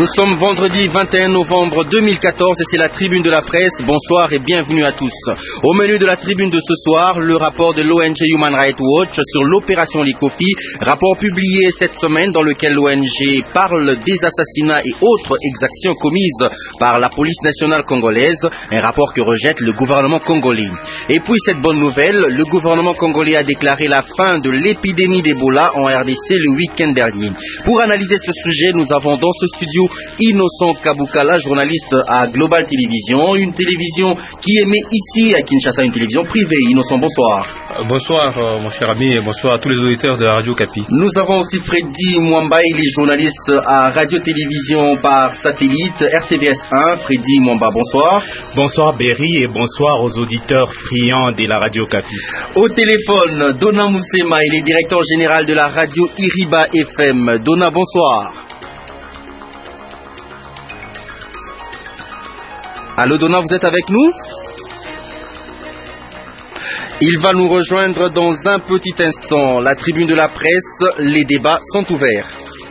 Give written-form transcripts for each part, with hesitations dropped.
Nous sommes vendredi 21 novembre 2014 et c'est la tribune de la presse. Bonsoir et bienvenue à tous. Au menu de la tribune de ce soir, le rapport de l'ONG Human Rights Watch sur l'opération Likofi, rapport publié cette semaine dans lequel l'ONG parle des assassinats et autres exactions commises par la police nationale congolaise, un rapport que rejette le gouvernement congolais. Et puis cette bonne nouvelle, le gouvernement congolais a déclaré la fin de l'épidémie d'Ebola en RDC le week-end dernier. Pour analyser ce sujet, nous avons dans ce studio Innocent Kabukala, journaliste à Global Télévision, une télévision qui émet ici à Kinshasa, une télévision privée. Innocent, bonsoir. Bonsoir mon cher ami et bonsoir à tous les auditeurs de la Radio Kapi. Nous avons aussi Freddy Mwamba, il est journaliste à Radio-Télévision par satellite RTVS 1. Freddy Mwamba, bonsoir. Bonsoir Berry et bonsoir aux auditeurs friands de la Radio Kapi. Au téléphone, Dona Moussema, il est directeur général de la radio Iriba FM. Dona, bonsoir. Allô Dona, vous êtes avec nous? Il va nous rejoindre dans un petit instant. La tribune de la presse, les débats sont ouverts.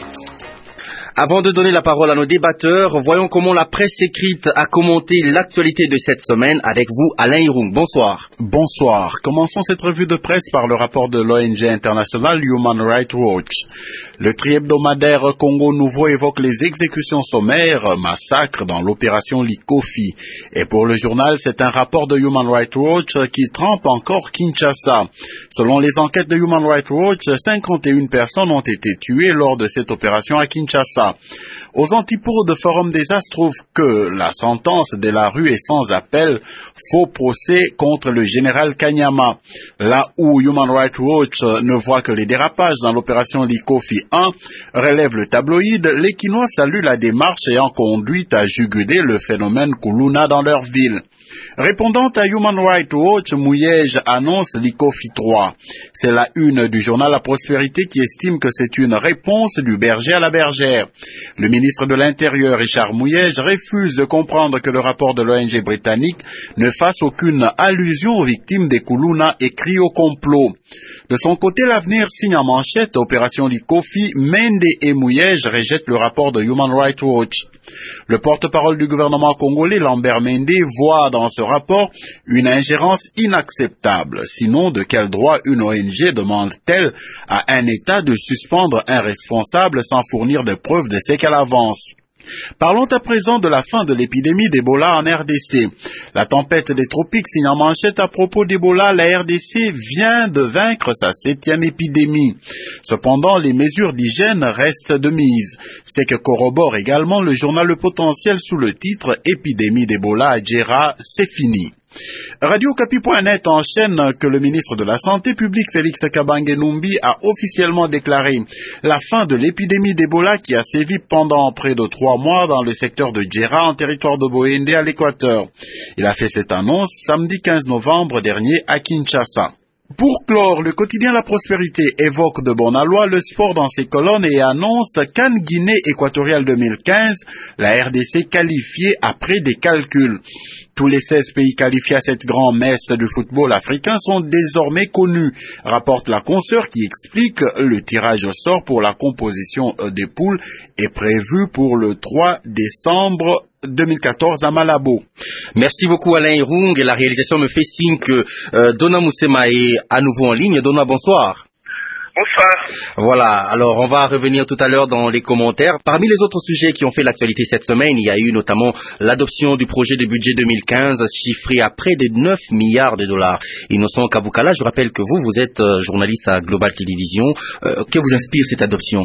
Avant de donner la parole à nos débatteurs, voyons comment la presse écrite a commenté l'actualité de cette semaine avec vous, Alain Irung. Bonsoir. Bonsoir. Commençons cette revue de presse par le rapport de l'ONG internationale Human Rights Watch. Le tri-hebdomadaire Congo Nouveau évoque les exécutions sommaires, massacres dans l'opération Likofi. Et pour le journal, c'est un rapport de Human Rights Watch qui trempe encore Kinshasa. Selon les enquêtes de Human Rights Watch, 51 personnes ont été tuées lors de cette opération à Kinshasa. Aux antipodes, Forum des As trouve que la sentence de la rue est sans appel, faux procès contre le général Kanyama. Là où Human Rights Watch ne voit que les dérapages dans l'opération Likofi 1, relève le tabloïd, les Kinois saluent la démarche ayant conduit à juguler le phénomène Kuluna dans leur ville. Répondant à Human Rights Watch, Mouyej annonce Likofi 3. C'est la une du journal La Prospérité qui estime que c'est une réponse du berger à la bergère. Le ministre de l'Intérieur, Richard Mouyej, refuse de comprendre que le rapport de l'ONG britannique ne fasse aucune allusion aux victimes des Kuluna et crie au complot. De son côté, l'Avenir signe en manchette Opération Likofi, Mende et Mouyej rejettent le rapport de Human Rights Watch. Le porte-parole du gouvernement congolais, Lambert Mende, voit dans ce rapport une ingérence inacceptable. Sinon, de quel droit une ONG demande-t-elle à un État de suspendre un responsable sans fournir de preuves de ce qu'elle avance? Parlons à présent de la fin de l'épidémie d'Ebola en RDC. La tempête des tropiques signe en manchette à propos d'Ebola, la RDC vient de vaincre sa 7e épidémie. Cependant, les mesures d'hygiène restent de mise. C'est que corrobore également le journal Le Potentiel sous le titre « Épidémie d'Ebola à Djera, c'est fini ». Radio-Kapi.net enchaîne que le ministre de la Santé publique Félix Kabange Numbi a officiellement déclaré la fin de l'épidémie d'Ebola qui a sévi pendant près de 3 mois dans le secteur de Djera en territoire de Boende à l'Équateur. Il a fait cette annonce samedi 15 novembre dernier à Kinshasa. Pour clore, le quotidien La Prospérité évoque de bon aloi le sport dans ses colonnes et annonce CAN Guinée équatoriale 2015, la RDC qualifiée après des calculs. Tous les 16 pays qualifiés à cette grande messe du football africain sont désormais connus, rapporte la consoeur qui explique le tirage au sort pour la composition des poules est prévu pour le 3 décembre 2014 à Malabo. Merci beaucoup Alain Irung et la réalisation me fait signe que Dona Moussema est à nouveau en ligne. Dona, bonsoir. Bonsoir. Voilà, alors on va revenir tout à l'heure dans les commentaires. Parmi les autres sujets qui ont fait l'actualité cette semaine, il y a eu notamment l'adoption du projet de budget 2015 chiffré à près de 9 milliards de dollars. Innocent Kabukala, je rappelle que vous êtes journaliste à Global Télévision. Que vous inspire cette adoption?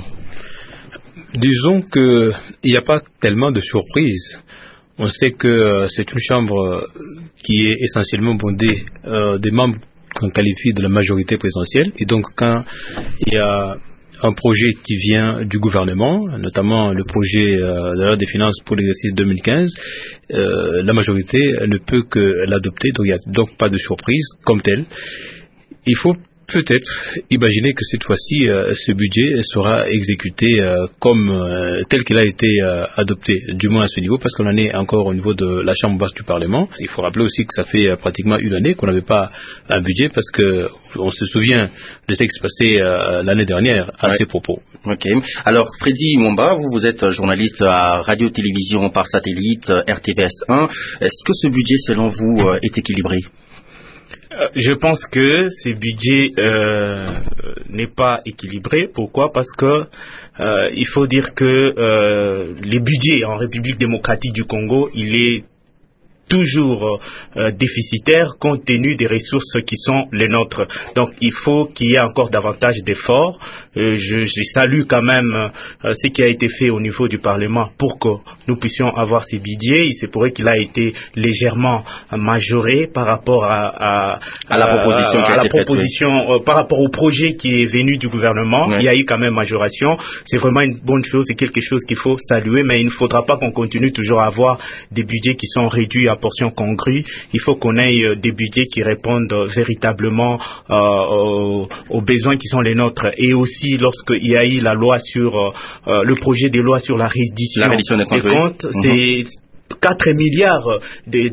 Disons qu'il n'y a pas tellement de surprises. On sait que c'est une chambre qui est essentiellement bondée des membres qu'on qualifie de la majorité présidentielle. Et donc quand il y a un projet qui vient du gouvernement, notamment le projet de la loi des finances pour l'exercice 2015, la majorité ne peut que l'adopter. Donc il n'y a donc pas de surprise comme telle. Il faut Peut-être. Imaginez que cette fois-ci, ce budget sera exécuté tel qu'il a été adopté, du moins à ce niveau, parce qu'on en est encore au niveau de la Chambre basse du Parlement. Il faut rappeler aussi que ça fait pratiquement une année qu'on n'avait pas un budget, parce que on se souvient de ce qui s'est passé l'année dernière à ces propos. Ok. Alors, Freddy Mwamba, vous êtes journaliste à radio-télévision par satellite RTVS 1. Est-ce que ce budget, selon vous, est équilibré? Je pense que ce budget n'est pas équilibré. Pourquoi? Parce que il faut dire que les budgets en République démocratique du Congo, il est toujours déficitaire compte tenu des ressources qui sont les nôtres. Donc il faut qu'il y ait encore davantage d'efforts. Je salue quand même ce qui a été fait au niveau du Parlement pour que nous puissions avoir ces budgets. Il se pourrait qu'il a été légèrement majoré par rapport à la proposition, par rapport au projet qui est venu du gouvernement. Il y a eu quand même majoration. C'est vraiment une bonne chose, c'est quelque chose qu'il faut saluer, mais il ne faudra pas qu'on continue toujours à avoir des budgets qui sont réduits à portion congrue. Il faut qu'on ait des budgets qui répondent véritablement aux besoins qui sont les nôtres. Et aussi, lorsqu'il y a eu la loi sur le projet de loi sur la reddition des comptes, c'est 4 milliards des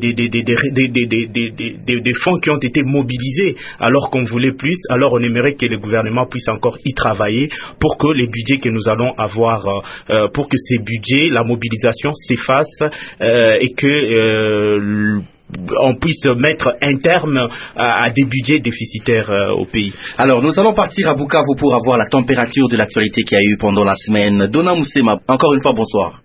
fonds qui ont été mobilisés alors qu'on voulait plus. Alors on aimerait que le gouvernement puisse encore y travailler pour que les budgets que nous allons avoir, pour que ces budgets, la mobilisation s'efface et que on puisse mettre un terme à des budgets déficitaires au pays. Alors, nous allons partir à Bukavu pour avoir la température de l'actualité qu'il y a eu pendant la semaine. Donna Moussema, encore une fois, bonsoir.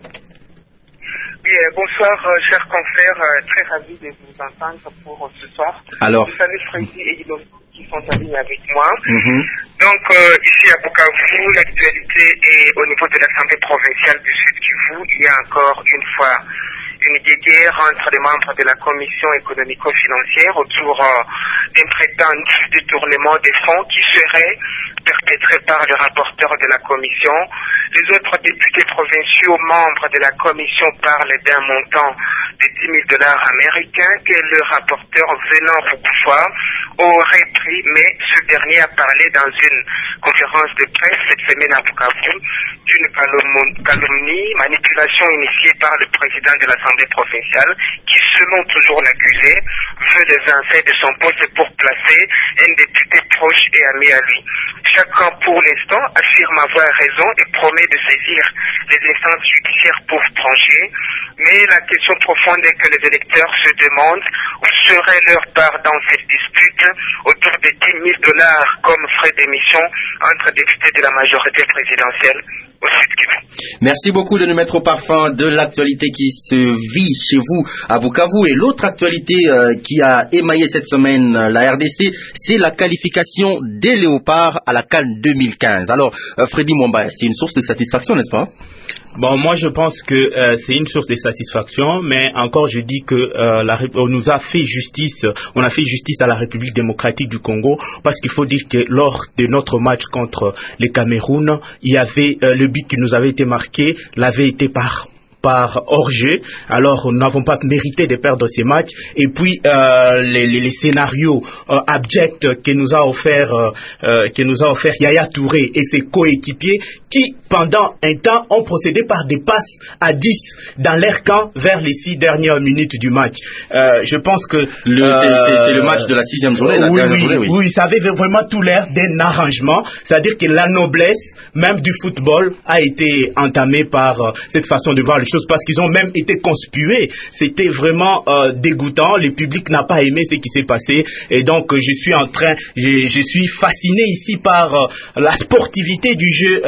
Oui, bonsoir, chers confrères, très ravi de vous entendre pour ce soir. Alors, je salue Freddy et Innocent qui sont en ligne avec moi. Donc, ici à Bukavu, l'actualité est au niveau de l'Assemblée provinciale du Sud Kivu. Il y a encore une fois une guerre entre les membres de la commission économico-financière autour d'un prétendu détournement des fonds qui serait perpétré par le rapporteur de la commission. Les autres députés provinciaux membres de la commission parlent d'un montant de $10,000 américains que le rapporteur Venant Rukufa aurait pris, mais ce dernier a parlé dans une conférence de presse cette semaine à Bukavu d'une calomnie, manipulation initiée par le président de l'Assemblée provinciale qui, selon toujours l'accusé, veut les vincer de son poste pour placer un député proche et ami à lui. Chacun, pour l'instant, affirme avoir raison et promet de saisir les instances judiciaires pour trancher. Mais la question profonde est que les électeurs se demandent où serait leur part dans cette dispute autour des $10,000 comme frais d'émission entre députés de la majorité présidentielle au Sud Kivu. Merci beaucoup de nous mettre au parfum de l'actualité qui se vit chez vous à Bukavu. Et l'autre actualité qui a émaillé cette semaine la RDC, c'est la qualification des Léopards à la CAN 2015. Alors, Freddy Mwamba, c'est une source de satisfaction, n'est-ce pas? Bon, moi je pense que c'est une source de satisfaction, mais encore je dis que on nous a fait justice, on a fait justice à la République démocratique du Congo, parce qu'il faut dire que lors de notre match contre le Cameroun, il y avait le but qui nous avait été marqué, l'avait été par hors-jeu. Alors nous n'avons pas mérité de perdre ces matchs. Et puis les scénarios abjects que nous a offert Yaya Touré et ses coéquipiers, qui pendant un temps ont procédé par des passes à 10 dans leur camp vers les 6 dernières minutes du match. Je pense que c'est le match de la 6e journée. Oui, ça avait vraiment tout l'air d'un arrangement. C'est-à-dire que la noblesse même du football a été entamée par cette façon de voir les choses, parce qu'ils ont même été conspués. C'était vraiment dégoûtant. Le public n'a pas aimé ce qui s'est passé, et donc je suis fasciné ici par la sportivité du jeu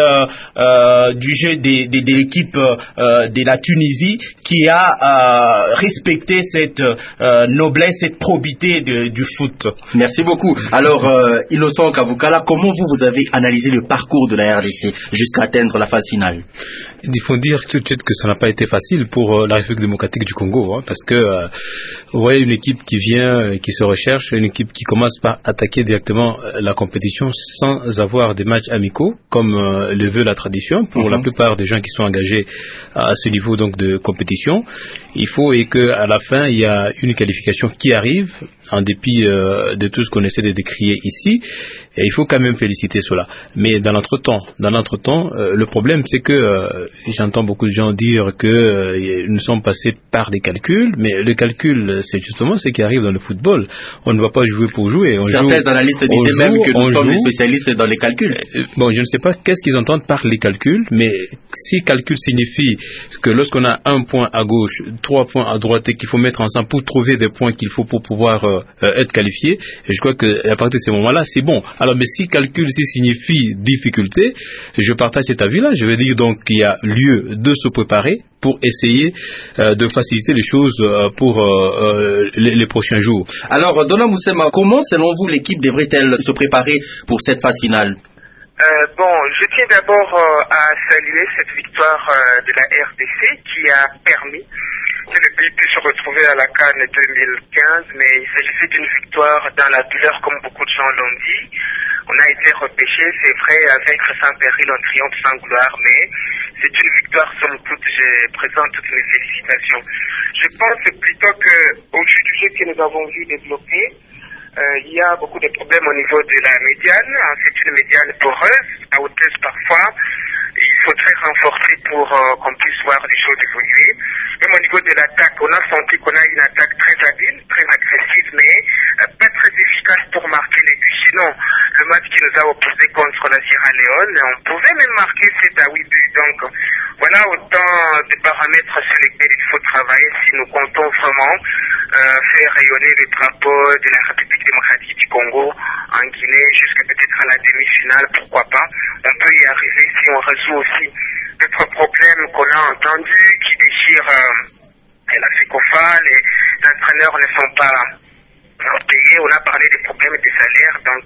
de l'équipe de la Tunisie, qui a respecté cette noblesse, cette probité du foot. Merci beaucoup. Alors, Innocent Kabukala, comment vous avez analysé le parcours de la RDC jusqu'à atteindre la phase finale? Il faut dire tout de suite que ça n'a pas été facile pour la République démocratique du Congo, parce que vous voyez une équipe qui vient, qui se recherche, une équipe qui commence par attaquer directement la compétition sans avoir des matchs amicaux, comme le veut la tradition pour la plupart des gens qui sont engagés à ce niveau donc de compétition. Il faut que à la fin il y a une qualification qui arrive en dépit de tout ce qu'on essaie de décrier ici. Et il faut quand même féliciter cela. Mais dans l'entretemps, le problème c'est que j'entends beaucoup de gens dire que nous sommes passés par des calculs, mais le calcul c'est justement ce qui arrive dans le football. On ne va pas jouer pour jouer. Certains analystes disent même que nous sommes des spécialistes dans les calculs. Bon, je ne sais pas qu'est-ce qu'ils entendent par les calculs, mais si calcul signifie que lorsqu'on a un point à gauche, 3 points à droite et qu'il faut mettre ensemble pour trouver des points qu'il faut pour pouvoir être qualifié, et je crois qu'à partir de ces moments-là, c'est bon. Alors, mais si calcul signifie difficulté, je partage cet avis-là. Je veux dire donc qu'il y a lieu de se préparer pour essayer de faciliter les choses pour les prochains jours. Alors, Dona Moussema, comment selon vous l'équipe devrait-elle se préparer pour cette phase finale? Je tiens d'abord à saluer cette victoire de la RDC qui a permis que le pays puisse se retrouver à la CAN 2015, mais il s'agissait d'une victoire dans la douleur comme beaucoup de gens l'ont dit. On a été repêché, c'est vrai, avec sans péril, en triomphe, sans gloire, mais c'est une victoire somme toute. Je présente toutes mes félicitations. Je pense plutôt que au vu du jeu que nous avons vu développer, il y a beaucoup de problèmes au niveau de la médiane. C'est une médiane poreuse, à hauteuse parfois. Il faudrait renforcer pour qu'on puisse voir les choses évoluer. Même au niveau de l'attaque, on a senti qu'on a une attaque très habile, très agressive, mais pas très efficace pour marquer les buts. Sinon, le match qui nous a opposé contre la Sierra Leone, on pouvait même marquer 7 à 8 buts. Donc, voilà autant de paramètres sur lesquels il faut travailler si nous comptons vraiment faire rayonner le drapeau de la République démocratique du Congo en Guinée jusqu'à peut-être à la demi-finale, pourquoi pas. On peut y arriver si on résout aussi d'autres problèmes qu'on a entendus qui déchirent la FECOFA. Les entraîneurs ne sont pas payés. On a parlé des problèmes des salaires. Donc,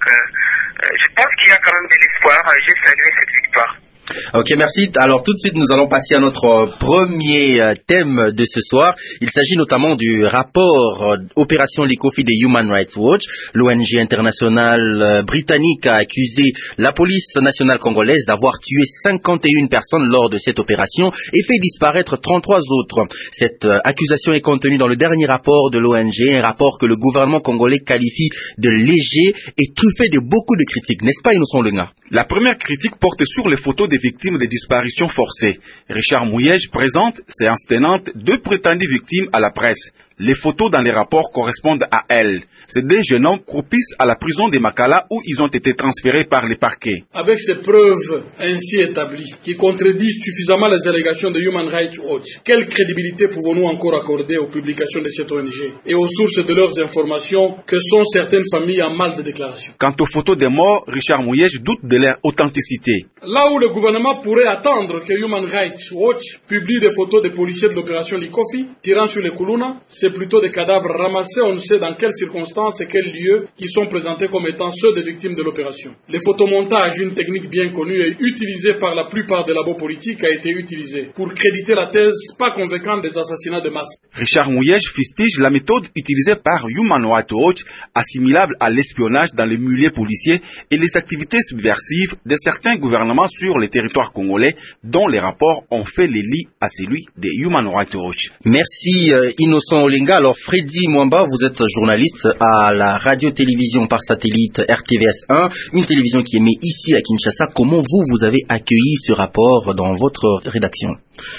je pense qu'il y a quand même de l'espoir. J'ai salué cette victoire. Ok, merci. Alors tout de suite, nous allons passer à notre premier thème de ce soir. Il s'agit notamment du rapport Opération Likofi de Human Rights Watch. L'ONG internationale britannique a accusé la police nationale congolaise d'avoir tué 51 personnes lors de cette opération et fait disparaître 33 autres. Cette accusation est contenue dans le dernier rapport de l'ONG, un rapport que le gouvernement congolais qualifie de léger et truffé de beaucoup de critiques. N'est-ce pas, Innocent Lenga? La première critique porte sur les photos des victimes des disparitions forcées. Richard Mouyej présente, séance tenante, 2 prétendues victimes à la presse. Les photos dans les rapports correspondent à elles. Ces 2 jeunes hommes croupissent à la prison de Makala où ils ont été transférés par les parquets. Avec ces preuves ainsi établies, qui contredisent suffisamment les allégations de Human Rights Watch, quelle crédibilité pouvons-nous encore accorder aux publications de cette ONG et aux sources de leurs informations que sont certaines familles en mal de déclaration? Quant aux photos des morts, Richard Mouyej doute de leur authenticité. Là où le gouvernement pourrait attendre que Human Rights Watch publie des photos des policiers de l'opération Likofi tirant sur les Koulouna, c'est plutôt des cadavres ramassés, on ne sait dans quelles circonstances et quels lieux, qui sont présentés comme étant ceux des victimes de l'opération. Les photomontages, une technique bien connue et utilisée par la plupart des labos politiques, a été utilisée pour créditer la thèse pas convaincante des assassinats de masse. Richard Mouyej fustige la méthode utilisée par Human Rights Watch, assimilable à l'espionnage dans les milieux policiers et les activités subversives de certains gouvernements sur les territoires congolais, dont les rapports ont fait les lits à celui de Human Rights Watch. Merci Innocent Olenga. Alors Freddy Mwamba, vous êtes journaliste à la radio-télévision par satellite RTVS 1, une télévision qui émet ici à Kinshasa. Comment vous avez accueilli ce rapport dans votre rédaction?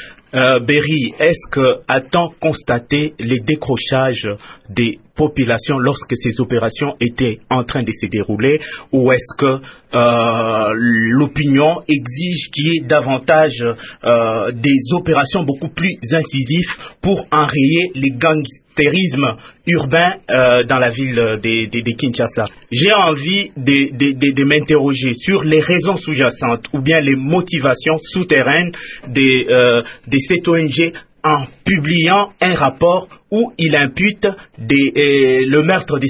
Berry, est-ce que a-t-on constaté les décrochages des populations lorsque ces opérations étaient en train de se dérouler, ou est-ce que l'opinion exige qu'il y ait davantage des opérations beaucoup plus incisives pour enrayer les gangstérisme urbain dans la ville de Kinshasa? J'ai envie de m'interroger sur les raisons sous-jacentes ou bien les motivations souterraines de cette ONG en publiant un rapport où il impute le meurtre des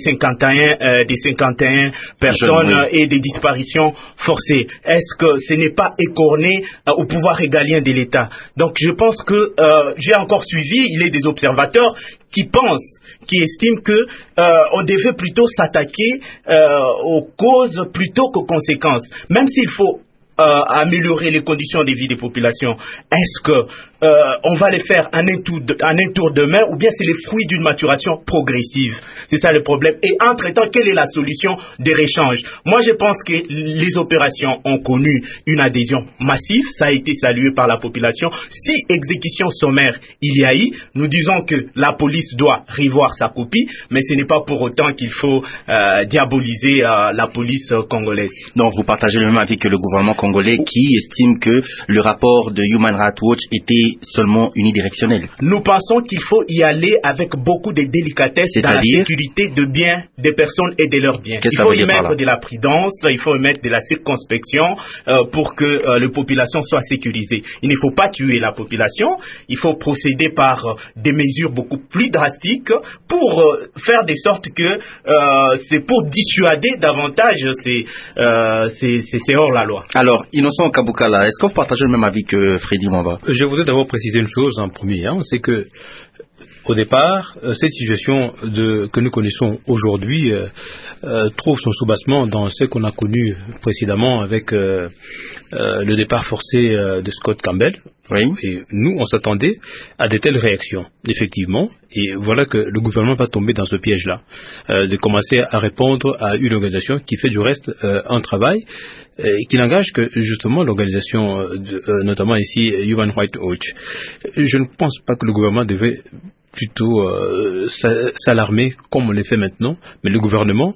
51 personnes et des disparitions forcées. Est-ce que ce n'est pas écorné au pouvoir régalien de l'État? Donc je pense que j'ai encore suivi, il y a des observateurs qui pensent, qui estiment que on devait plutôt s'attaquer aux causes plutôt qu'aux conséquences. Même s'il faut améliorer les conditions de vie des populations? Est-ce que on va les faire en un tour de main, ou bien c'est les fruits d'une maturation progressive? C'est ça le problème. Et entre-temps, quelle est la solution des réchanges? Moi, je pense que les opérations ont connu une adhésion massive. Ça a été salué par la population. Si exécution sommaire il y a eu, nous disons que la police doit revoir sa copie, mais ce n'est pas pour autant qu'il faut diaboliser la police congolaise. Donc, vous partagez le même avis que le gouvernement congolais qui estime que le rapport de Human Rights Watch était seulement unidirectionnel. Nous pensons qu'il faut y aller avec beaucoup de délicatesse dans la sécurité de biens des personnes et de leurs biens. Il faut y mettre de la prudence, il faut y mettre de la circonspection pour que les populations soient sécurisées. Il ne faut pas tuer la population, il faut procéder par des mesures beaucoup plus drastiques pour faire de sorte que c'est pour dissuader davantage ces hors la loi. Alors, Innocent Kabukala, est-ce que vous partagez le même avis que Freddy Mwamba? Je voudrais d'abord préciser une chose en premier, c'est que au départ, cette situation que nous connaissons aujourd'hui trouve son soubassement dans ce qu'on a connu précédemment avec le départ forcé de Scott Campbell. Oui. Et nous, on s'attendait à de telles réactions, effectivement. Et voilà que le gouvernement va tomber dans ce piège-là, de commencer à répondre à une organisation qui fait du reste un travail qui n'engage que justement l'organisation, notamment ici Human Rights Watch. Je ne pense pas que le gouvernement devait plutôt s'alarmer comme on le fait maintenant, mais le gouvernement,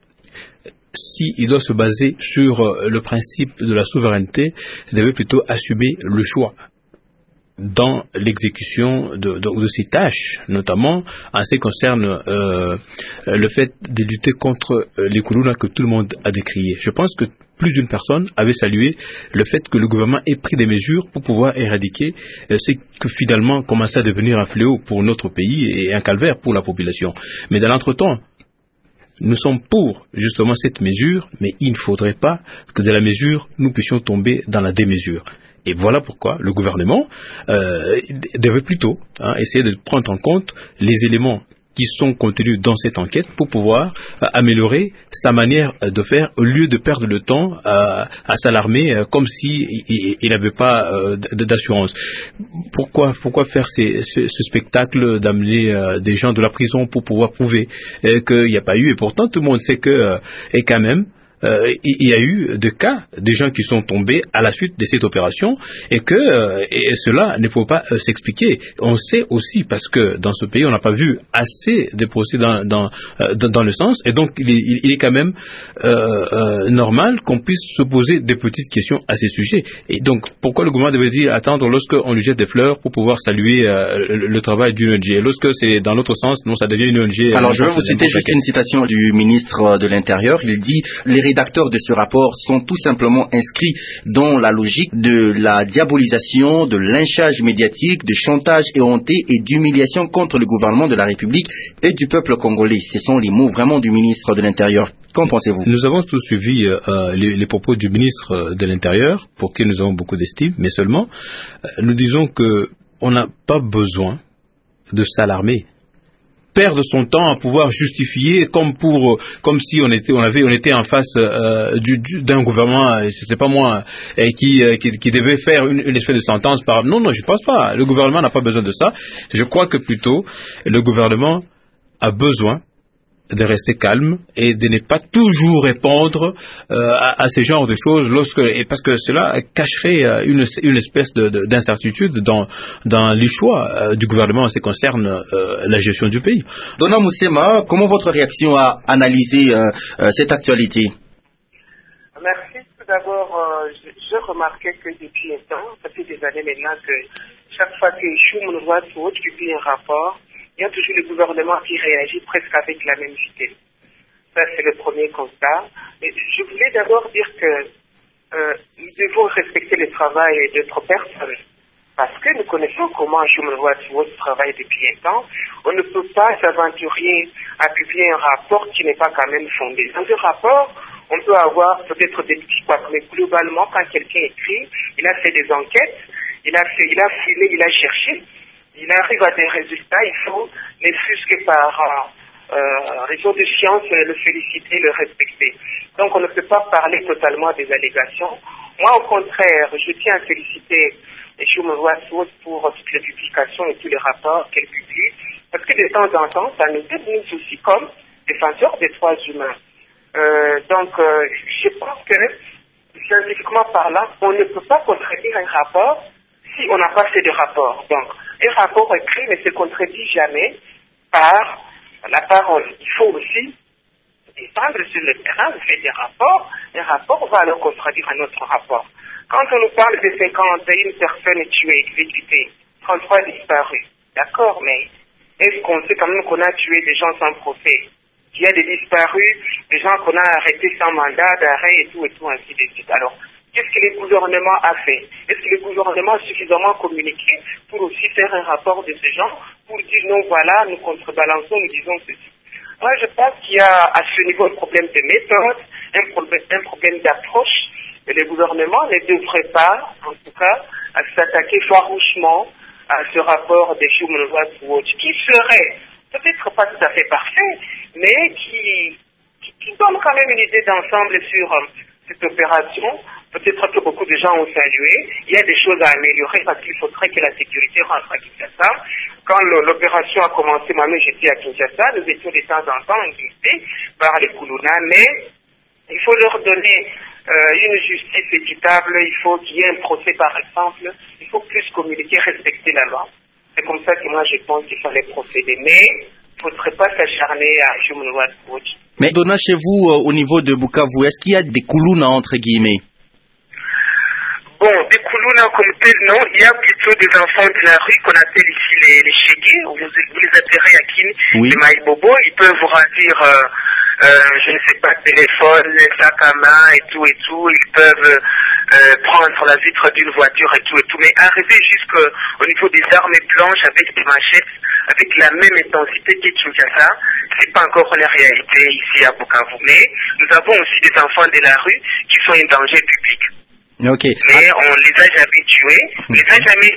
s'il doit se baser sur le principe de la souveraineté, devait plutôt assumer le choix dans l'exécution de ces tâches, notamment en ce qui concerne le fait de lutter contre les Kuluna que tout le monde a décrié. Je pense que plus d'une personne avait salué le fait que le gouvernement ait pris des mesures pour pouvoir éradiquer ce que finalement commençait à devenir un fléau pour notre pays et un calvaire pour la population. Mais dans l'entretemps, nous sommes pour justement cette mesure, mais il ne faudrait pas que de la mesure nous puissions tomber dans la démesure. Et voilà pourquoi le gouvernement devait plutôt essayer de prendre en compte les éléments qui sont contenus dans cette enquête pour pouvoir améliorer sa manière de faire au lieu de perdre le temps à s'alarmer comme si il n'avait pas d'assurance. Pourquoi faire ce spectacle d'amener des gens de la prison pour pouvoir prouver qu'il n'y a pas eu, et pourtant tout le monde sait que et quand même il y a eu des cas, des gens qui sont tombés à la suite de cette opération et que cela ne peut pas s'expliquer. On sait aussi, parce que dans ce pays, on n'a pas vu assez de procès dans le sens, et donc il est quand même normal qu'on puisse se poser des petites questions à ces sujets. Et donc, pourquoi le gouvernement devait attendre lorsqu'on lui jette des fleurs pour pouvoir saluer le travail d'une ONG? Lorsque c'est dans l'autre sens, non, ça devient une ONG. Alors, je vais vous citer juste une citation du ministre de l'Intérieur. Il dit: les rédacteurs de ce rapport sont tout simplement inscrits dans la logique de la diabolisation, de lynchage médiatique, de chantage éhonté et d'humiliation contre le gouvernement de la République et du peuple congolais. Ce sont les mots vraiment du ministre de l'Intérieur. Qu'en pensez-vous? Nous avons tous suivi les propos du ministre de l'Intérieur, pour qui nous avons beaucoup d'estime, mais seulement nous disons qu'on n'a pas besoin de s'alarmer, perdre son temps à pouvoir justifier comme si on était en face d'un gouvernement, je sais pas moi, qui devait faire une espèce de sentence par. Non, je pense pas. Le gouvernement n'a pas besoin de ça. Je crois que plutôt le gouvernement a besoin de rester calme et de ne pas toujours répondre à ce genre de choses parce que cela cacherait une espèce d'incertitude dans les choix du gouvernement en ce qui concerne la gestion du pays. Donna Moussema, comment votre réaction a analysé cette actualité? Merci. Tout d'abord, je remarquais que depuis un temps, ça fait des années maintenant, que chaque fois que Human Rights Watch publie un rapport, il y a toujours le gouvernement qui réagit presque avec la même vitesse. Ça, c'est le premier constat. Mais je voulais d'abord dire que nous devons respecter le travail d'autres personnes. Parce que nous connaissons comment Human Rights Watch travaille depuis un temps. On ne peut pas s'aventurer à publier un rapport qui n'est pas quand même fondé. Dans ce rapport, on peut avoir peut-être des petits couacs, mais globalement, quand quelqu'un écrit, il a fait des enquêtes, il a filé, il a cherché, il arrive à des résultats, il faut, ne fût-ce que par raison de science, le féliciter, le respecter. Donc on ne peut pas parler totalement des allégations. Moi, au contraire, je tiens à féliciter Human Rights Watch pour toutes les publications et tous les rapports qu'elle publie, parce que de temps en temps, ça nous aide nous aussi comme défenseurs des droits humains. Je pense que, scientifiquement parlant, on ne peut pas contredire un rapport si on n'a pas fait de rapport. Donc, un rapport écrit ne se contredit jamais par la parole. Il faut aussi défendre sur le terrain, vous faites des rapports, un rapport va alors contredire un autre rapport. Quand on nous parle de 51 personnes tuées, exécutées, 33 disparues, d'accord, mais est-ce qu'on sait quand même qu'on a tué des gens sans procès? Il y a des disparus, des gens qu'on a arrêtés sans mandat d'arrêt et tout, ainsi de suite. Alors, qu'est-ce que le gouvernement a fait? Est-ce que le gouvernement a suffisamment communiqué pour aussi faire un rapport de ce genre, pour dire non, voilà, nous contrebalançons, nous disons ceci? Moi, je pense qu'il y a à ce niveau un problème de méthode, un problème d'approche. Et le gouvernement ne devrait pas, en tout cas, s'attaquer farouchement à ce rapport des Human Rights Watch, qui serait peut-être pas tout à fait parfait, mais qui donne quand même une idée d'ensemble sur cette opération. Peut-être que beaucoup de gens ont salué. Il y a des choses à améliorer parce qu'il faudrait que la sécurité rentre à Kinshasa. Quand l'opération a commencé, moi-même j'étais à Kinshasa, nous étions de temps en temps inquiétés par les Kuluna, mais il faut leur donner une justice équitable, il faut qu'il y ait un procès par exemple, il faut plus communiquer, respecter la loi. C'est comme ça que moi je pense qu'il fallait procéder, mais il ne faudrait pas s'acharner à Human Rights Watch. Mais Donna, chez vous, au niveau de Bukavu, est-ce qu'il y a des Kuluna entre guillemets? Bon, des Kuluna comme tel, non. Il y a plutôt des enfants de la rue qu'on appelle ici les chégués. Vous les atterrez à Kine, les Maïbobo. Ils peuvent vous ravir, je ne sais pas, téléphone, sac à main et tout. Ils peuvent prendre la vitre d'une voiture et tout. Mais arriver jusqu'au niveau des armes blanches avec des machettes, avec la même intensité que Kinshasa, c'est pas encore la réalité ici à Bukavu. Mais nous avons aussi des enfants de la rue qui sont un danger public. Okay. Mais on les a jamais tués, on les a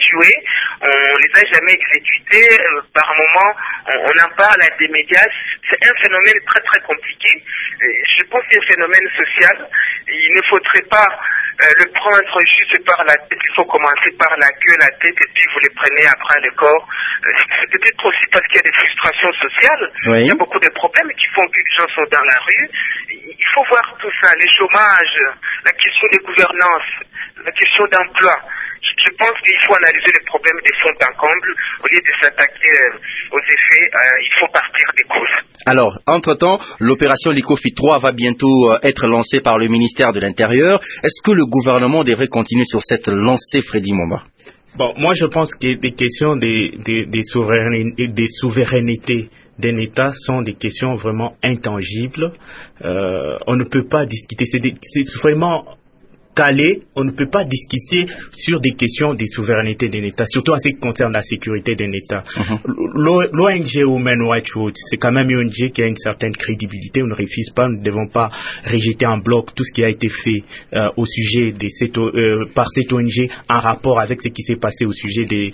jamais exécutés. Par moment, on en parle à des médias. C'est un phénomène très très compliqué. Je pense que c'est un phénomène social. Il ne faudrait pas le prendre juste par la tête. Il faut commencer par la queue, la tête, et puis vous les prenez après le corps. C'est peut-être aussi parce qu'il y a des frustrations sociales. Oui. Il y a beaucoup de problèmes qui font que les gens sont dans la rue. Il faut voir tout ça, les chômages, la question de gouvernance, la question d'emploi. Je pense qu'il faut analyser les problèmes des fonds en comble. Au lieu de s'attaquer aux effets, il faut partir des causes. Alors, entre-temps, l'opération Likofi 3 va bientôt être lancée par le ministère de l'Intérieur. Est-ce que le gouvernement devrait continuer sur cette lancée, Freddy Momba? Bon, moi je pense que des questions des souverainetés d'un État sont des questions vraiment intangibles. On ne peut pas discuter. C'est vraiment calé, on ne peut pas discuter sur des questions des souverainetés d'un État, surtout en ce qui concerne la sécurité d'un État. L'ONG Human Rights Watch, c'est quand même une ONG qui a une certaine crédibilité. On ne refuse pas, nous ne devons pas rejeter en bloc tout ce qui a été fait au sujet par cette ONG en rapport avec ce qui s'est passé au sujet de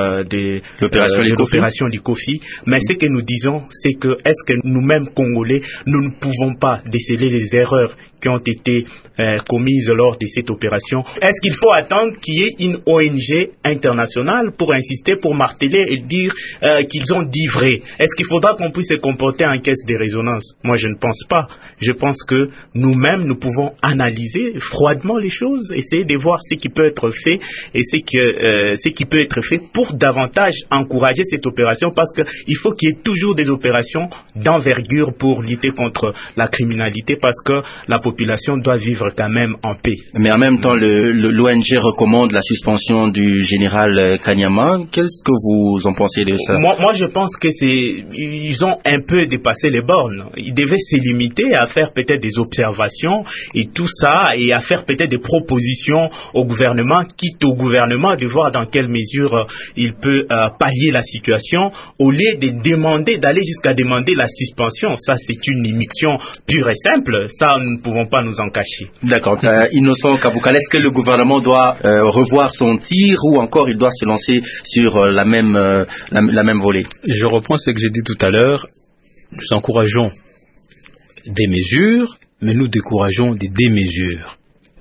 l'opération Likofi. Mais ce que nous disons, c'est que est-ce que nous-mêmes Congolais, nous ne pouvons pas déceler les erreurs qui ont été commises lors de cette opération? Est-ce qu'il faut attendre qu'il y ait une ONG internationale pour insister, pour marteler et dire qu'ils ont dit vrai? Est-ce qu'il faudra qu'on puisse se comporter en caisse de résonance? Moi, je ne pense pas. Je pense que nous-mêmes, nous pouvons analyser froidement les choses, essayer de voir ce qui peut être fait et ce qui peut être fait pour davantage encourager cette opération, parce qu'il faut qu'il y ait toujours des opérations d'envergure pour lutter contre la criminalité, parce que la population doit vivre quand même en paix. Mais en même temps, l'ONG recommande la suspension du général Kanyama. Qu'est-ce que vous en pensez de ça? Moi, je pense que ils ont un peu dépassé les bornes. Ils devaient se limiter à faire peut-être des observations et tout ça, et à faire peut-être des propositions au gouvernement, quitte au gouvernement de voir dans quelle mesure il peut pallier la situation, au lieu de d'aller jusqu'à demander la suspension. Ça, c'est une immixtion pure et simple. Ça, nous ne pouvons pas nous en cacher. D'accord. Innocent Kabukala, est-ce que le gouvernement doit revoir son tir, ou encore il doit se lancer sur la même volée? Je reprends ce que j'ai dit tout à l'heure. Nous encourageons des mesures, mais nous décourageons des démesures.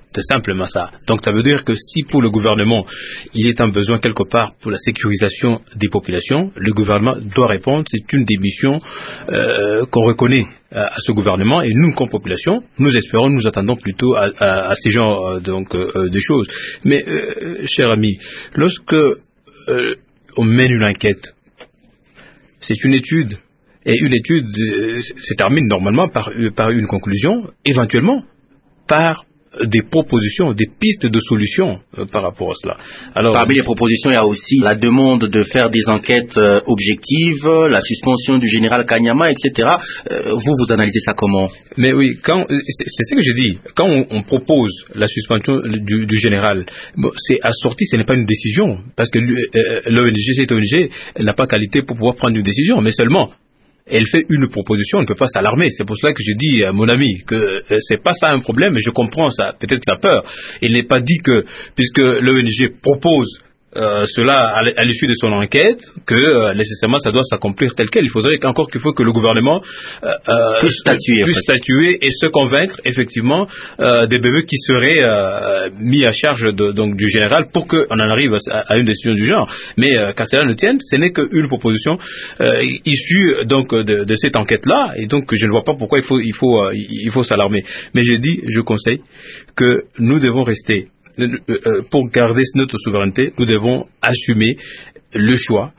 de simples massacres. Donc ça veut dire que si pour le gouvernement, il est un besoin quelque part pour la sécurisation des populations, le gouvernement doit répondre. C'est une des missions qu'on reconnaît à ce gouvernement, et nous, comme population, nous espérons, nous attendons plutôt à ces genres de choses. Mais, cher ami, lorsque on mène une enquête, c'est une étude, et une étude se termine normalement par une conclusion, éventuellement par des propositions, des pistes de solutions par rapport à cela. Alors, parmi les propositions, il y a aussi la demande de faire des enquêtes objectives, la suspension du général Kanyama, etc. Vous analysez ça comment? Mais oui, c'est ce que j'ai dit. Quand on propose la suspension du général, c'est assorti, ce n'est pas une décision, parce que l'ONG, cette ONG, n'a pas qualité pour pouvoir prendre une décision, mais seulement elle fait une proposition, on ne peut pas s'alarmer. C'est pour cela que je dis à mon ami que c'est pas ça un problème, mais je comprends ça, peut-être sa peur. Il n'est pas dit que, puisque l'ONG propose cela à l'issue de son enquête, que nécessairement ça doit s'accomplir tel quel. Il faudrait qu'il faut que le gouvernement puisse statuer et se convaincre effectivement des bébés qui seraient mis à charge du général pour qu'on en arrive à une décision du genre. Mais qu'à cela ne tienne, ce n'est qu'une proposition issue donc de cette enquête-là, et donc je ne vois pas pourquoi il faut s'alarmer. Mais je conseille que nous devons rester. Pour garder notre souveraineté, nous devons assumer le choix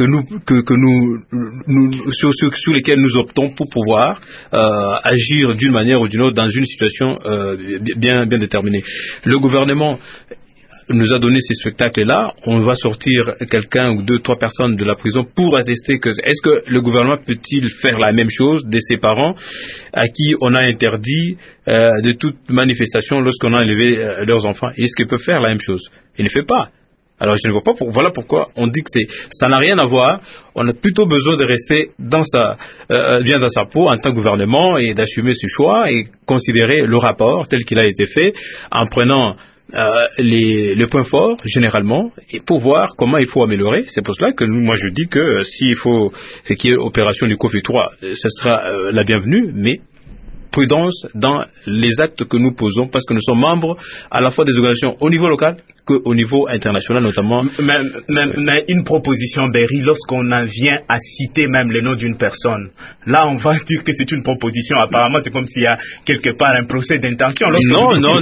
sur lesquels nous optons pour pouvoir agir d'une manière ou d'une autre dans une situation bien déterminée. Le gouvernement nous a donné ces spectacles-là. On va sortir quelqu'un ou 2-3 personnes de la prison pour attester que est-ce que le gouvernement peut-il faire la même chose de ses parents à qui on a interdit de toute manifestation lorsqu'on a enlevé leurs enfants? Est-ce qu'il peut faire la même chose? Il ne fait pas. Alors je ne vois pas voilà pourquoi on dit que ça n'a rien à voir. On a plutôt besoin de rester bien dans sa peau en tant que gouvernement et d'assumer ce choix et considérer le rapport tel qu'il a été fait en prenant les points forts généralement et pour voir comment il faut améliorer. C'est pour cela que moi je dis que s'il faut qu'il y ait opération du Kofi 3, ce sera la bienvenue, mais prudence dans les actes que nous posons, parce que nous sommes membres à la fois des organisations au niveau local qu'au niveau international notamment. Mais une proposition, Berry, lorsqu'on en vient à citer même le nom d'une personne, là on va dire que c'est une proposition. Apparemment c'est comme s'il y a quelque part un procès d'intention. Non.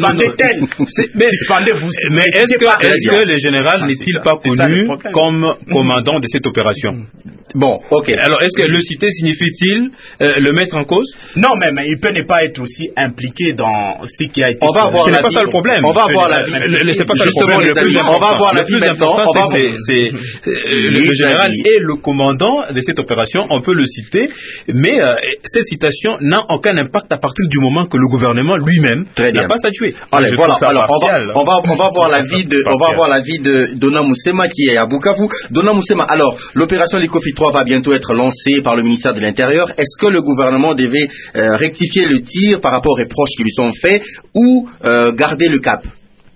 Mais est-ce que le général n'est-il pas connu comme commandant de cette opération? Bon, ok. Alors est-ce que le citer signifie-t-il le mettre en cause? Non, mais il peut ne pas être aussi impliqué dans ce qui a été. On va voir. Ce n'est pas ça le problème. On va voir la vie. C'est pas ça le problème. On va voir la vie maintenant. C'est le général et le commandant de cette opération. On peut le citer, mais cette citation n'a aucun impact à partir du moment que le gouvernement lui-même n'a pas statué. Allez, voilà. Alors, on va voir la vie de Donna Moussema qui est à Bukavu. Donna Moussema. Alors, l'opération Likofi 3 va bientôt être lancée par le ministère de l'Intérieur. Est-ce que le gouvernement devait rectifier le tir par rapport aux reproches qui lui sont faits ou garder le cap?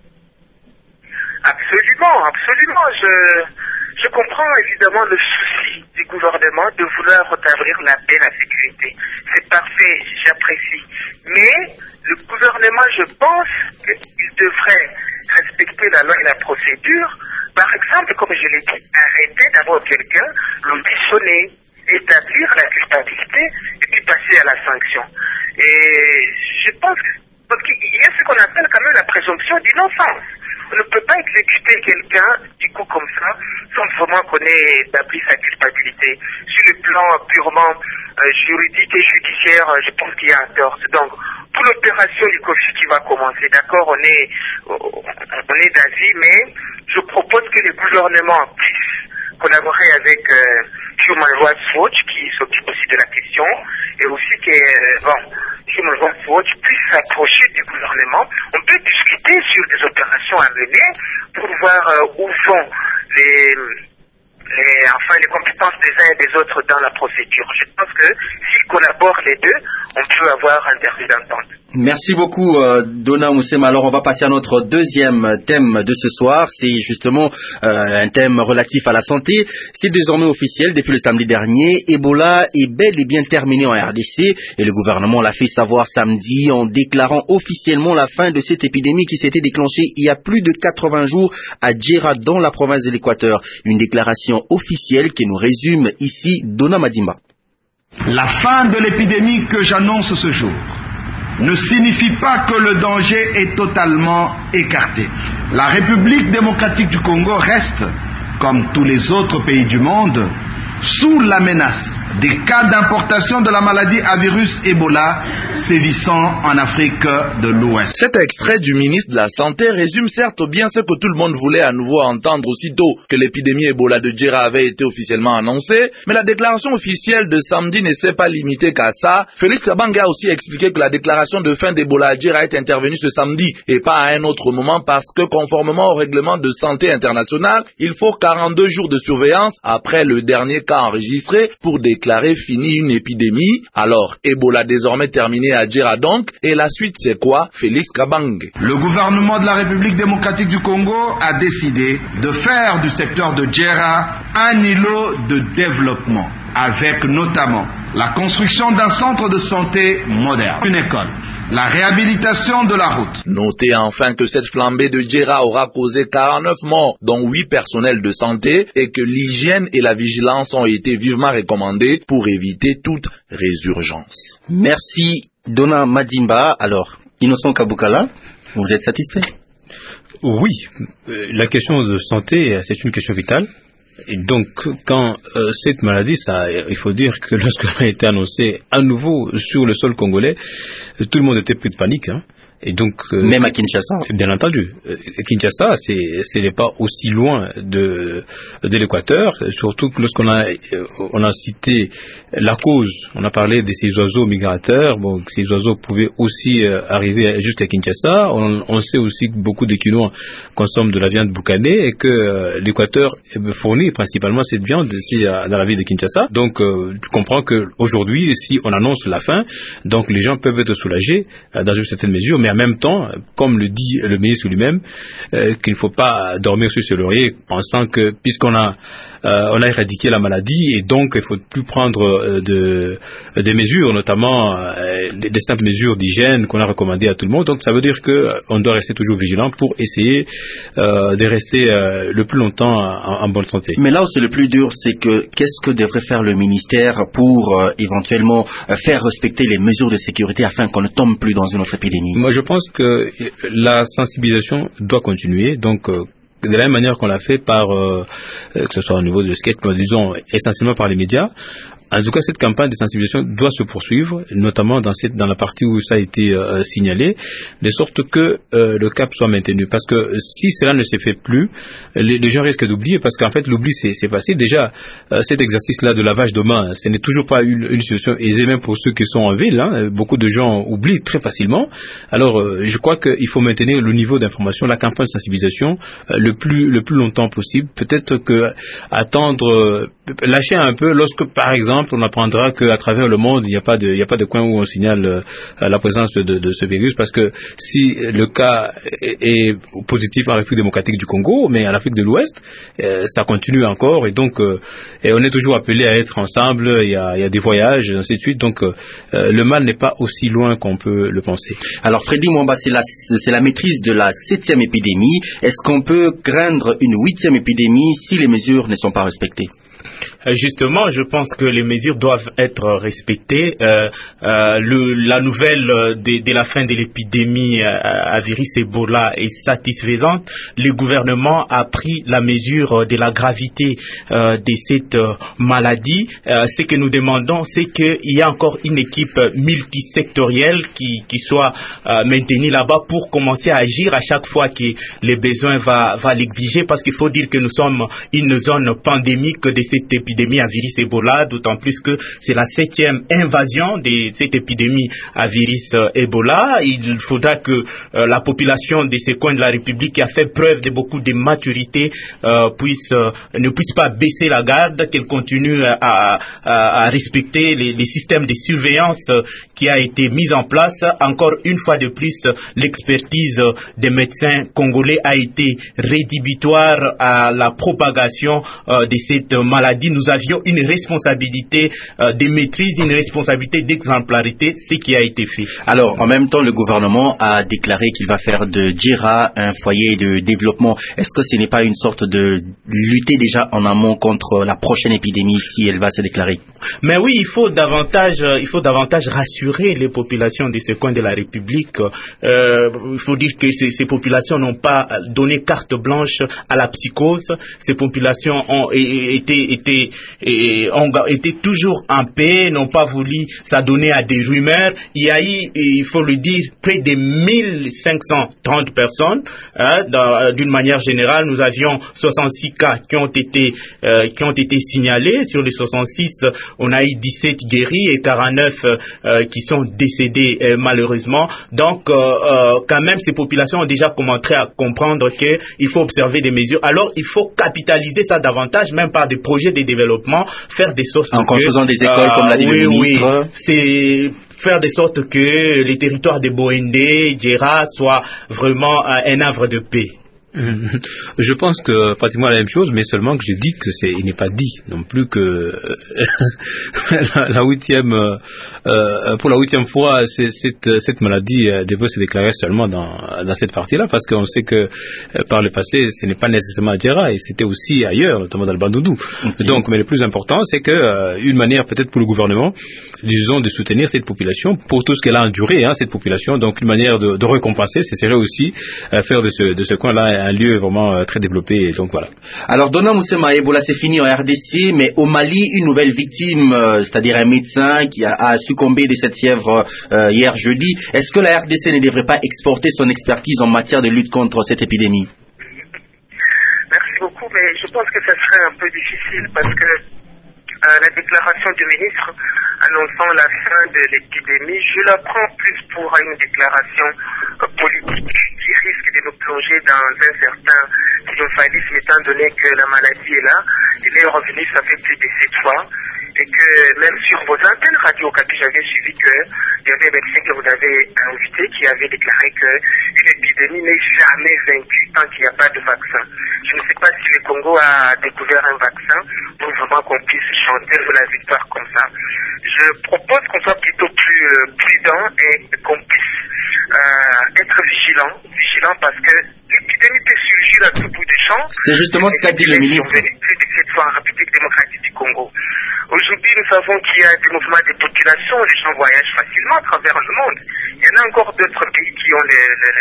Absolument. Je comprends évidemment le souci du gouvernement de vouloir rétablir la paix, la sécurité. C'est parfait, j'apprécie. Mais le gouvernement, je pense qu'il devrait respecter la loi et la procédure. Par exemple, comme je l'ai dit, arrêter d'abord quelqu'un, l'auditionner, établir la culpabilité et puis passer à la sanction. Et je pense parce qu'il y a ce qu'on appelle quand même la présomption d'innocence. On ne peut pas exécuter quelqu'un du coup comme ça sans vraiment qu'on ait établi sa culpabilité. Sur le plan purement juridique et judiciaire, je pense qu'il y a un tort. Donc, pour l'opération du Kofi qui va commencer, d'accord, on est d'avis, mais je propose que le gouvernement puisse collaborer avec Human Rights Watch qui s'occupe aussi de la question et aussi que Human Rights Watch puisse s'approcher du gouvernement. On peut discuter sur des opérations à mener pour voir où vont les compétences des uns et des autres dans la procédure. Je pense que s'ils collaborent les deux, on peut avoir un terme d'entente. Merci beaucoup Dona Moussema. Alors on va passer à notre deuxième thème de ce soir. C'est justement un thème relatif à la santé. C'est désormais officiel depuis le samedi dernier. Ebola est bel et bien terminé en RDC et le gouvernement l'a fait savoir samedi en déclarant officiellement la fin de cette épidémie qui s'était déclenchée il y a plus de 80 jours à Djera dans la province de l'Équateur. Une déclaration officielle qui nous résume ici Dona Madimba. La fin de l'épidémie que j'annonce ce jour ne signifie pas que le danger est totalement écarté. La République démocratique du Congo reste, comme tous les autres pays du monde, sous la menace des cas d'importation de la maladie à virus Ebola sévissant en Afrique de l'Ouest. Cet extrait du ministre de la Santé résume certes bien ce que tout le monde voulait à nouveau entendre aussitôt que l'épidémie Ebola de Djera avait été officiellement annoncée, mais la déclaration officielle de samedi ne s'est pas limitée qu'à ça. Félix Kabange a aussi expliqué que la déclaration de fin d'Ebola à Djera est intervenue ce samedi et pas à un autre moment parce que conformément au règlement de santé international, il faut 42 jours de surveillance après le dernier cas enregistré pour déclarer fini une épidémie. Alors, Ebola désormais terminé à Djera donc, et la suite c'est quoi? Félix Kabange. Le gouvernement de la République démocratique du Congo a décidé de faire du secteur de Djera un îlot de développement, avec notamment la construction d'un centre de santé moderne, une école, la réhabilitation de la route. Notez enfin que cette flambée de Djera aura causé 49 morts, dont 8 personnels de santé, et que l'hygiène et la vigilance ont été vivement recommandées pour éviter toute résurgence. Merci Dona Madimba. Alors, Innocent Kabukala, vous êtes satisfait? Oui, la question de santé, c'est une question vitale. Et donc, quand cette maladie, il faut dire que lorsqu'elle a été annoncée à nouveau sur le sol congolais, tout le monde était pris de panique. Et donc, même à Kinshasa. Bien entendu. Kinshasa, ce n'est pas aussi loin de l'Équateur, surtout que lorsqu'on a cité la cause, on a parlé de ces oiseaux migrateurs, bon, ces oiseaux pouvaient aussi arriver jusqu'à Kinshasa. On sait aussi que beaucoup de Quinois consomment de la viande boucanée et que l'Équateur fournit principalement cette viande ici dans la ville de Kinshasa. Donc, tu comprends qu'aujourd'hui, si on annonce la fin, donc les gens peuvent être soulagés dans une certaine mesure, mais en même temps, comme le dit le ministre lui-même, qu'il ne faut pas dormir sur ce laurier, pensant que puisqu'on a éradiqué la maladie et donc il ne faut plus prendre des mesures, notamment des simples mesures d'hygiène qu'on a recommandées à tout le monde. Donc ça veut dire qu'on doit rester toujours vigilant pour essayer de rester le plus longtemps en bonne santé. Mais là où c'est le plus dur, c'est que qu'est-ce que devrait faire le ministère pour éventuellement faire respecter les mesures de sécurité afin qu'on ne tombe plus dans une autre épidémie? Moi je pense que la sensibilisation doit continuer, donc de la même manière qu'on l'a fait par, que ce soit au niveau de skate, disons essentiellement par les médias. En tout cas, cette campagne de sensibilisation doit se poursuivre, notamment dans la partie où ça a été signalé, de sorte que le cap soit maintenu. Parce que si cela ne se fait plus, les gens risquent d'oublier, parce qu'en fait, l'oubli, c'est facile. Déjà, cet exercice-là de lavage de mains, ce n'est toujours pas une solution aisée, même pour ceux qui sont en ville. Beaucoup de gens oublient très facilement. Alors, je crois qu'il faut maintenir le niveau d'information, la campagne de sensibilisation, le plus longtemps possible. Peut-être que attendre, lâcher un peu lorsque, par exemple, on apprendra qu'à travers le monde, il n'y a pas de coin où on signale la présence de ce virus, parce que si le cas est positif en République démocratique du Congo, mais en Afrique de l'Ouest, ça continue encore, et donc on est toujours appelé à être ensemble, il y a des voyages, et ainsi de suite, donc le mal n'est pas aussi loin qu'on peut le penser. Alors Freddy Mwamba, c'est la maîtrise de la 7e épidémie. Est-ce qu'on peut craindre une 8e épidémie si les mesures ne sont pas respectées? Justement, je pense que les mesures doivent être respectées. La nouvelle de la fin de l'épidémie à virus Ebola est satisfaisante. Le gouvernement a pris la mesure de la gravité de cette maladie. Ce que nous demandons, c'est qu'il y ait encore une équipe multisectorielle qui soit maintenue là-bas pour commencer à agir à chaque fois que les besoins va l'exiger, parce qu'il faut dire que nous sommes une zone pandémique de cette épidémie. l'épidémie à virus Ebola, d'autant plus que c'est la 7e invasion de cette épidémie à virus Ebola. Il faudra que la population de ces coins de la République qui a fait preuve de beaucoup de maturité ne puisse pas baisser la garde, qu'elle continue à respecter les systèmes de surveillance qui a été mis en place. Encore une fois de plus, l'expertise des médecins congolais a été rédhibitoire à la propagation de cette maladie. Nous avions une responsabilité de maîtrise, une responsabilité d'exemplarité, ce qui a été fait. Alors, en même temps, le gouvernement a déclaré qu'il va faire de Djera un foyer de développement. Est-ce que ce n'est pas une sorte de lutter déjà en amont contre la prochaine épidémie si elle va se déclarer? Mais oui, il faut davantage rassurer les populations de ce coin de la République. Il faut dire que ces populations n'ont pas donné carte blanche à la psychose. Ces populations ont été toujours en paix, n'ont pas voulu s'adonner à des rumeurs. Il y a eu, il faut le dire, près de 1530 personnes. D'une manière générale, nous avions 66 cas qui ont été signalés. Sur les 66, on a eu 17 guéris et 49 qui sont décédés malheureusement. Donc, quand même, ces populations ont déjà commencé à comprendre qu'il faut observer des mesures. Alors, il faut capitaliser ça davantage, même par des projets de développement, faire des sortes en construisant des écoles, comme l'a dit le ministre. Oui, c'est faire de sorte que les territoires de Boendé, Djera soient vraiment un havre de paix. Je pense que pratiquement la même chose, mais seulement que j'ai dit que il n'est pas dit non plus que pour la 8e fois cette maladie devrait se déclarer seulement dans cette partie-là, parce qu'on sait que par le passé ce n'est pas nécessairement à Djera et c'était aussi ailleurs, notamment dans le Bandundu. Okay. Donc, mais le plus important, c'est que une manière peut-être pour le gouvernement, disons, de soutenir cette population pour tout ce qu'elle a enduré, cette population. Donc, une manière de récompenser, ce serait aussi faire de ce coin-là un lieu vraiment très développé, et donc voilà. Alors, Dona Moussema, Ebola c'est fini en RDC, mais au Mali, une nouvelle victime, c'est-à-dire un médecin qui a succombé de cette fièvre hier jeudi. Est-ce que la RDC ne devrait pas exporter son expertise en matière de lutte contre cette épidémie? Merci beaucoup, mais je pense que ça serait un peu difficile parce que la déclaration du ministre annonçant la fin de l'épidémie, je la prends plus pour une déclaration politique qui risque de nous plonger dans un certain triomphalisme, étant donné que la maladie est là. Il est revenu, ça fait plus de 7 fois. Et que même sur vos antennes Radio Okapi, j'avais suivi qu'il y avait un médecin que vous avez invité qui avait déclaré qu'une épidémie n'est jamais vaincue tant qu'il n'y a pas de vaccin. Je ne sais pas si le Congo a découvert un vaccin pour vraiment qu'on puisse chanter la victoire comme ça. Je propose qu'on soit plutôt plus prudent et qu'on puisse être vigilant parce que l'épidémie peut surgir à tout bout des champs. C'est justement ce qu'a dit le ministre. Plus de cette fois en République démocratique du Congo. Aujourd'hui, nous savons qu'il y a des mouvements de population, les gens voyagent facilement à travers le monde. Il y en a encore d'autres pays qui ont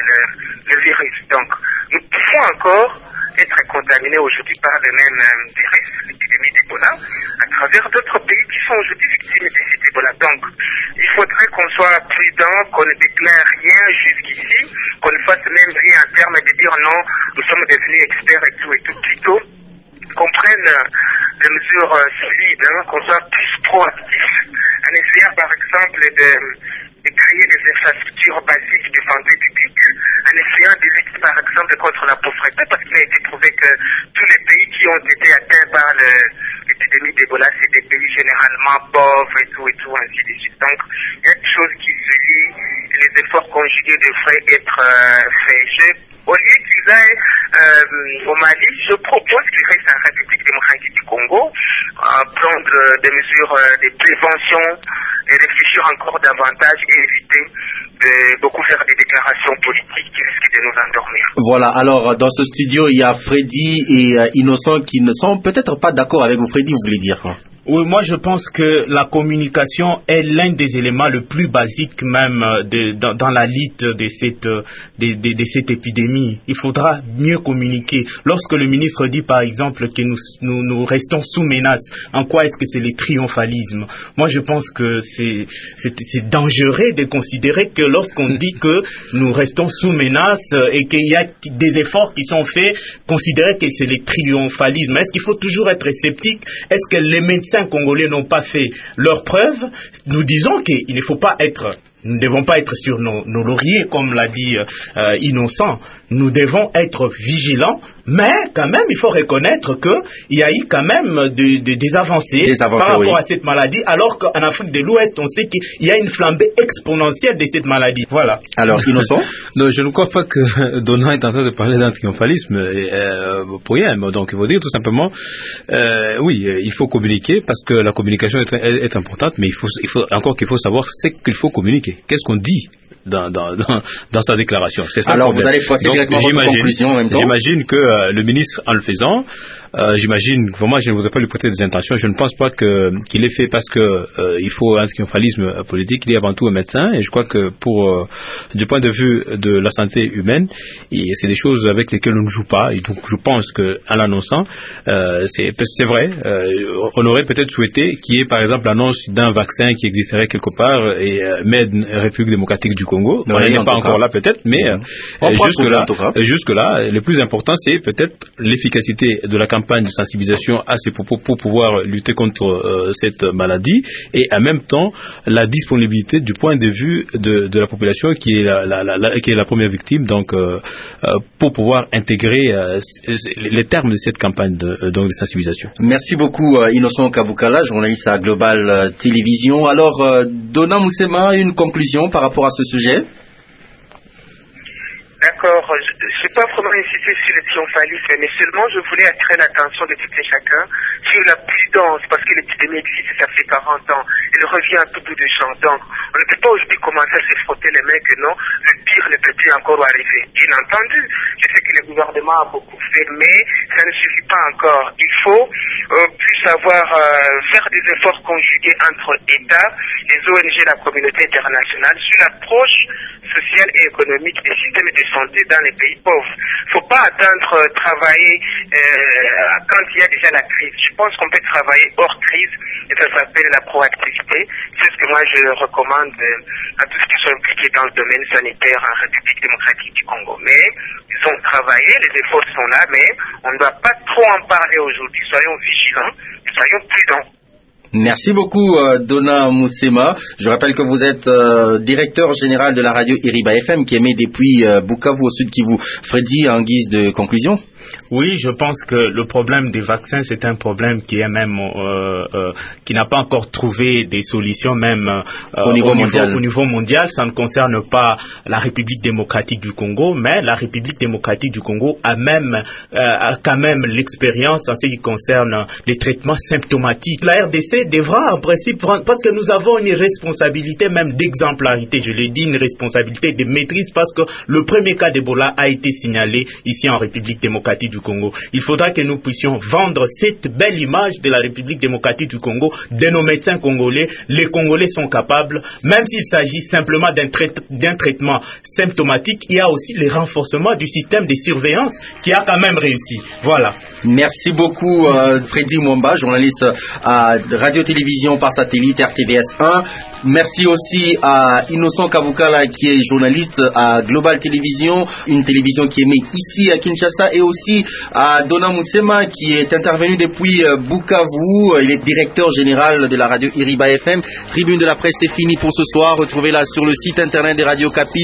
le virus. Donc, nous pouvons encore être contaminés aujourd'hui par le même virus, l'épidémie d'Ebola, à travers d'autres pays qui sont aujourd'hui victimes de cet Ebola. Donc, il faudrait qu'on soit prudent, qu'on ne déclare rien jusqu'ici, qu'on ne fasse même rien en termes de dire non, nous sommes devenus experts et tout, plutôt qu'on prenne des mesures solides, qu'on soit plus proactif, en essayant par exemple de créer des infrastructures basiques de santé publique, en essayant de lutter par exemple contre la pauvreté, parce qu'il a été prouvé que tous les pays qui ont été atteints par l'épidémie d'Ebola, c'est des pays généralement pauvres et tout, ainsi de suite. Donc, il y a des choses qui se lient, les efforts conjugués devraient être faits. Au lieu qu'ils aillent au Mali, je propose qu'ils restent en République démocratique du Congo, prendre des mesures de prévention et réfléchir encore davantage et éviter de beaucoup faire des déclarations politiques qui risquent de nous endormir. Voilà, alors dans ce studio, il y a Freddy et Innocent qui ne sont peut-être pas d'accord avec vous. Freddy, vous voulez dire quoi? Oui, moi je pense que la communication est l'un des éléments le plus basiques même dans la lutte de cette épidémie. Il faudra mieux communiquer. Lorsque le ministre dit par exemple que nous restons sous menace, en quoi est-ce que c'est le triomphalisme? Moi je pense que c'est dangereux de considérer que lorsqu'on dit que nous restons sous menace et qu'il y a des efforts qui sont faits, considérer que c'est le triomphalisme. Est-ce qu'il faut toujours être sceptique? Est-ce que les médecins congolais n'ont pas fait leurs preuves? Nous disons qu'il ne faut pas être... Nous ne devons pas être sur nos lauriers, comme l'a dit Innocent. Nous devons être vigilants, mais quand même, il faut reconnaître qu'il y a eu quand même des avancées par rapport à cette maladie, alors qu'en Afrique de l'Ouest, on sait qu'il y a une flambée exponentielle de cette maladie. Voilà. Alors, Innocent? Non, je ne crois pas que Donald est en train de parler d'un triomphalisme pour rien. Donc, il faut dire tout simplement, oui, il faut communiquer parce que la communication est importante, mais il faut savoir ce qu'il faut communiquer. Qu'est-ce qu'on dit dans sa déclaration? C'est ça. Alors, vous allez passer directement à votre conclusion en même temps. J'imagine que le ministre, en le faisant, vraiment, je ne voudrais pas lui prêter des intentions. Je ne pense pas qu'il ait fait parce que il faut un triomphalisme politique. Il est avant tout un médecin, et je crois que du point de vue de la santé humaine, c'est des choses avec lesquelles on ne joue pas. Et donc, je pense qu'en l'annonçant, c'est vrai. On aurait peut-être souhaité qu'il y ait, par exemple, l'annonce d'un vaccin qui existerait quelque part et Med République démocratique du Congo. On n'est pas encore là, peut-être, mais jusque-là, le plus important, c'est peut-être l'efficacité de la campagne de sensibilisation à ces propos pour pouvoir lutter contre cette maladie, et en même temps la disponibilité du point de vue de la population qui est la première victime, donc pour pouvoir intégrer les termes de cette campagne de sensibilisation. Merci beaucoup Innocent Kabukala, journaliste à Global Télévision. Alors Dona Moussema, une conclusion par rapport à ce sujet? D'accord, je n'ai pas vraiment insisté sur le triomphalisme, mais seulement je voulais attirer l'attention de tout et chacun sur la prudence, parce que l'épidémie existe, ça fait 40 ans, elle revient à tout bout de champ. Donc, on ne peut pas aujourd'hui commencer à se frotter les mains que non, le pire ne peut plus encore arriver. Bien entendu, je sais que le gouvernement a beaucoup fait, mais ça ne suffit pas encore. Il faut plus savoir faire des efforts conjugués entre États, les ONG et la communauté internationale sur l'approche sociale et économique des systèmes de santé dans les pays pauvres. Il ne faut pas attendre travailler quand il y a déjà la crise. Je pense qu'on peut travailler hors crise, et ça s'appelle la proactivité. C'est ce que moi je recommande à tous ceux qui sont impliqués dans le domaine sanitaire en République démocratique du Congo. Mais ils ont travaillé, les efforts sont là, mais on ne doit pas trop en parler aujourd'hui. Soyons vigilants, soyons prudents. Merci beaucoup Dona Moussema. Je rappelle que vous êtes directeur général de la radio Iriba FM qui émet depuis Bukavu au Sud Kivu. Freddy, en guise de conclusion? Oui, je pense que le problème des vaccins, c'est un problème qui est même qui n'a pas encore trouvé des solutions, même au niveau mondial. Ça ne concerne pas la République démocratique du Congo, mais la République démocratique du Congo a quand même l'expérience en ce qui concerne les traitements symptomatiques. La RDC devra en principe prendre, parce que nous avons une responsabilité même d'exemplarité, je l'ai dit, une responsabilité de maîtrise, parce que le premier cas d'Ebola a été signalé ici en République démocratique du Congo. Il faudra que nous puissions vendre cette belle image de la République démocratique du Congo, de nos médecins congolais. Les Congolais sont capables, même s'il s'agit simplement d'un traitement symptomatique, il y a aussi le renforcement du système de surveillance qui a quand même réussi. Voilà. Merci beaucoup Freddy Mwamba, journaliste à Radio-Télévision par satellite RTVS 1. Merci aussi à Innocent Kabukala qui est journaliste à Global Télévision, une télévision qui émet ici à Kinshasa, et aussi à Dona Moussema qui est intervenu depuis Bukavu. Il est directeur général de la radio Iriba FM. Tribune de la presse, c'est fini pour ce soir. Retrouvez-la sur le site internet de Radio Kapi,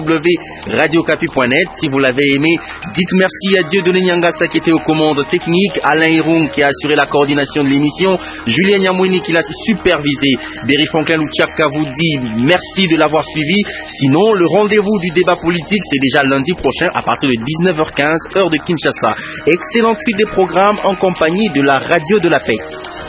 www.radiokapi.net. Si vous l'avez aimé, dites merci à Dieudonné Nyangasa qui était aux commandes techniques, Alain Hiroun qui a assuré la coordination de l'émission, Julien Nyamouini qui l'a supervisé. Berry Franklin Luchaka vous dit merci de l'avoir suivi. Sinon, le rendez-vous du débat politique, c'est déjà lundi prochain à partir de 19h15, heure de Kinshasa. Excellente suite des programmes en compagnie de la radio de la paix.